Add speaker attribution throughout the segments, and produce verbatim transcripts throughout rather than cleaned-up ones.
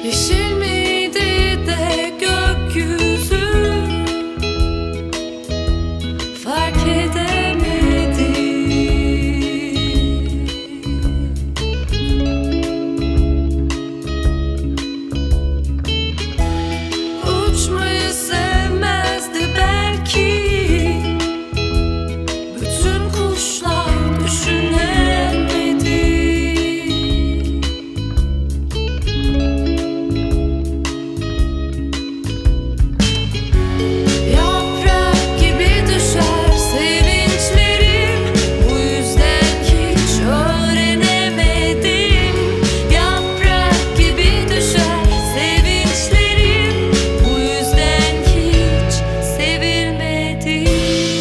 Speaker 1: Yeşil miydi de gökyüzü, fark edemedim. Uçmayı sevmezdi belki bütün kuşlar, düşünemedi. Yaprak gibi düşer sevinçlerim, bu yüzden hiç öğrenemedim. Yaprak gibi düşer sevinçlerim, bu yüzden hiç sevilmedim.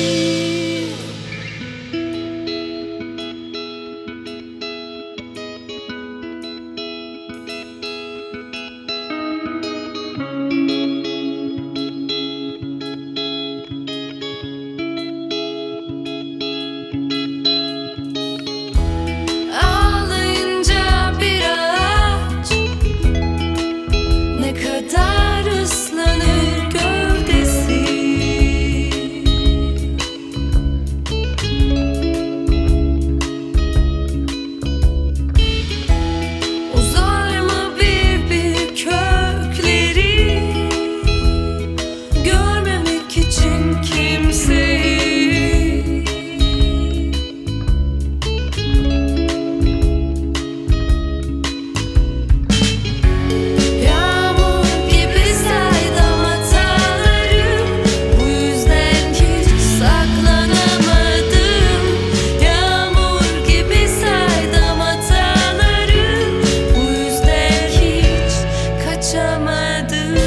Speaker 1: Ağlayınca bir ağaç ne kadar ıslanır gövdesi. Uzar mı bir bir kökleri, görmemek için kimseyi. Yağmur gibi saydam hatalarım, bu yüzden hiç saklanamadım. Yağmur gibi saydam hatalarım, bu yüzden hiç kaçamadım.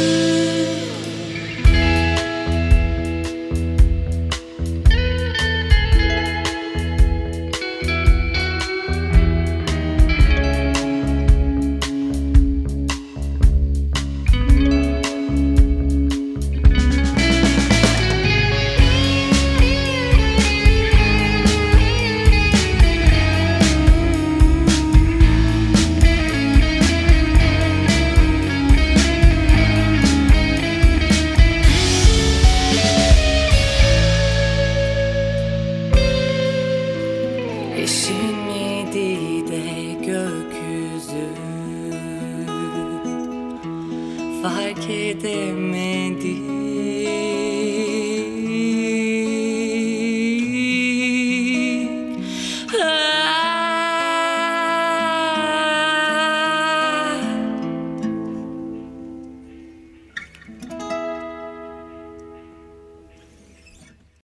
Speaker 1: Yeşil miydi de gökyüzü, fark edemedim.